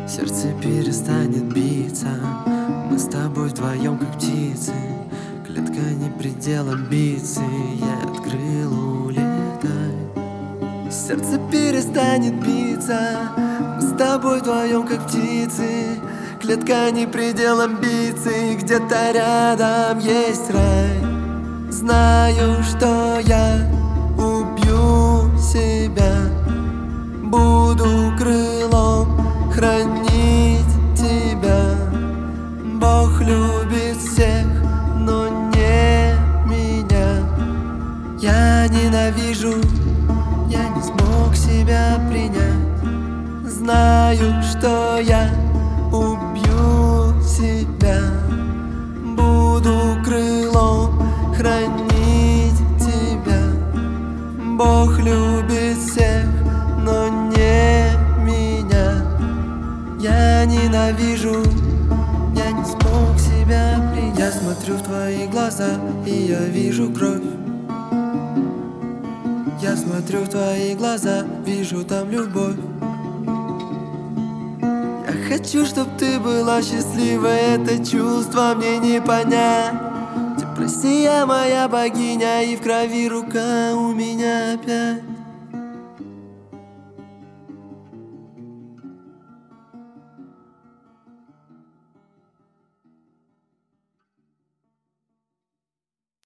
Сердце перестанет биться. Мы с тобой вдвоем, как птицы. Клетка не предел амбиций. Я открыл, улетай. Сердце перестанет биться. Мы с тобой вдвоем, как птицы. Клетка не предел амбиций. Где-то рядом есть рай. Знаю, что я убью себя. Буду крылом хранить тебя. Бог любит всех, но не меня. Я ненавижу, я не смог себя принять. Знаю, что я убью себя. Буду крылом хранить тебя. Бог любит всех, но не меня. Я ненавижу, я не смог себя принять. Я смотрю в твои глаза, и я вижу кровь. Я смотрю в твои глаза, вижу там любовь. Я хочу, чтоб ты была счастлива, это чувство мне не понять. Ты прости, я моя богиня, и в крови рука у меня опять.